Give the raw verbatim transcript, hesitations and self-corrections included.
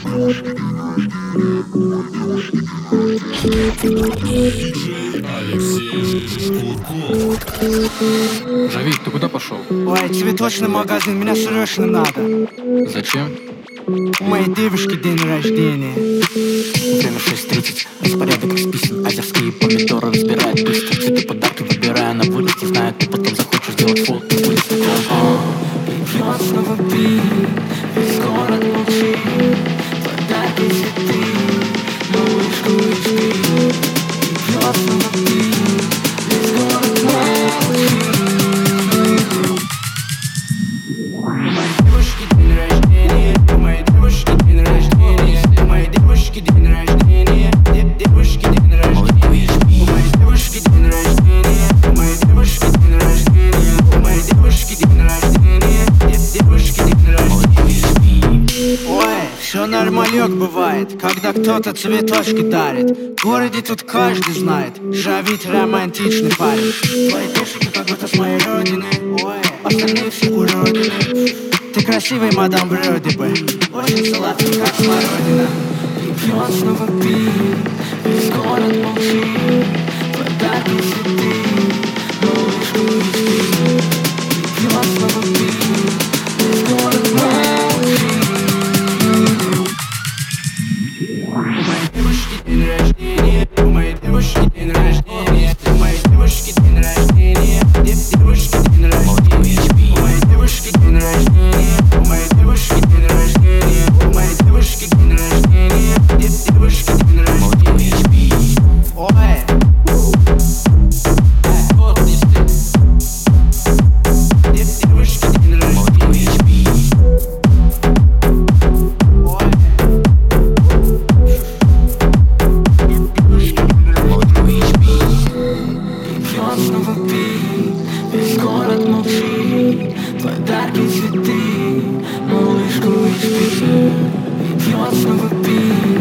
Жавик, ты куда пошел? Ой, цветочный магазин, меня срочно надо. Зачем? У моей девушки день рождения. Время шесть тридцать, распорядок расписан. Азерские помидоры разбирают быстро. Цветы, подарки выбирая на вылете. Знаю, ты потом захочешь сделать фото. Вылез на телефон. Придет снова пить, весь город молчит. Подарки, цветы, малышку и спи. Придет снова пить, весь город молчит. У моей девушки день рождения. У моей девушки день рождения. У моей девушки день рождения. Девушки день рождения. У моей девушки день рождения. У моей девушки день рождения. У моей девушки день рождения. Девушки день рождения. Ой, все нормалек бывает, когда кто-то цветочки дарит. В городе тут каждый знает, Жавит романтичный парень. Твои пешики как будто с моей родины. Ой, Остальные все уродины. ты красивый, мадам, вроде бы. Очень сладкий, как смородина. Придет снова пить, весь город молчит. Подарки, цветы, малышку и спи. Придет снова пить, весь город молчит. У моей девушки день рождения. У моей девушки день рождения. У моей девушки день рождения. Девушки день рождения. У моей девушки день рождения. У моей девушки день рождения. У моей девушки день рождения. Девушки день рождения. Ой, Девушки день рождения. ой. Придет снова пить, весь город молчит. Подарки, цветы, малышку и спи. Придет снова пить.